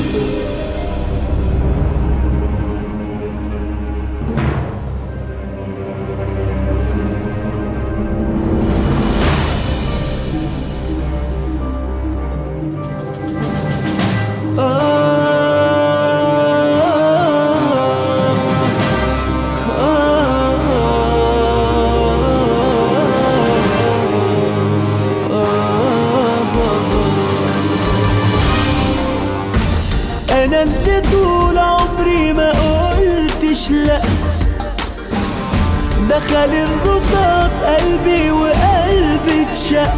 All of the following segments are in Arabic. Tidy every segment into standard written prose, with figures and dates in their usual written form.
انا اللي طول عمري ما قلتش لا، دخل الرصاص قلبي وقلبي اتشق،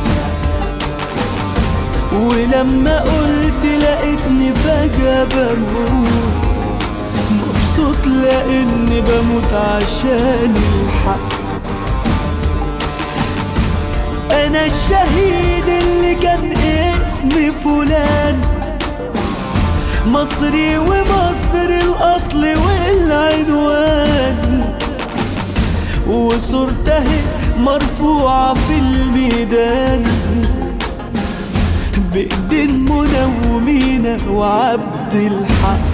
ولما قلت لقيتني فجأة بموت، مبسوط لاني بموت عشان الحق. انا الشهيد اللي كان اسمي فلان، مصري ومصر الأصل والعنوان، وصورته مرفوعة في الميدان بإيدين منى ومينا وعبد الحق.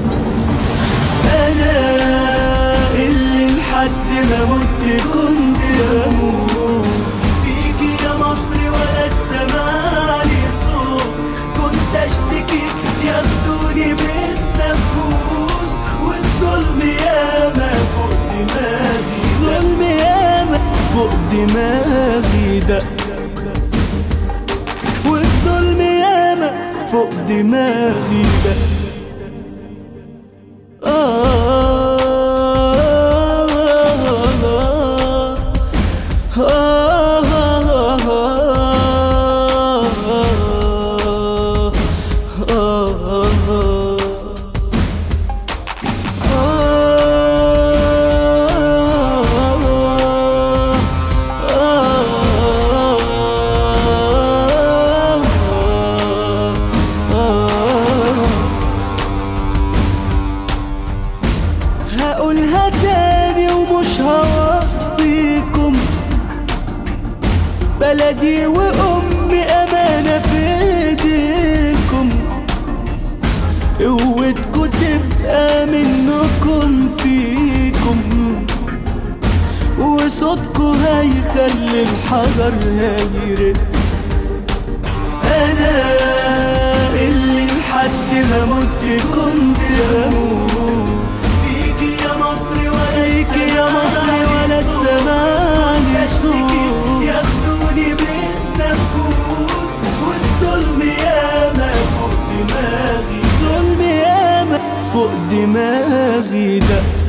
أنا اللي لحد ما مت كنت بموت فيكي يا مصر، ولا تسمعني صوت، كنت أشتكي ياخدوني بالنفوذ، والظلم ياما فوق دماغي، ظلم ياما فوق دماغي ده، والظلم ياما فوق دماغي ده. هقولها تاني ومش هوصيكم، بلدي وأمي أمانة في ايديكم، قوتكوا تبقى منكم فيكم، وصوتكوا هيخلي الحجر هيرق. أنا اللي لحد ما مت كنت بموت فيكي يا مصر، ولا تسمعني صوت، ياخدوني بالنفوذ، والظلم ياما فوق دماغي، ظلم ياما فوق دماغي ده.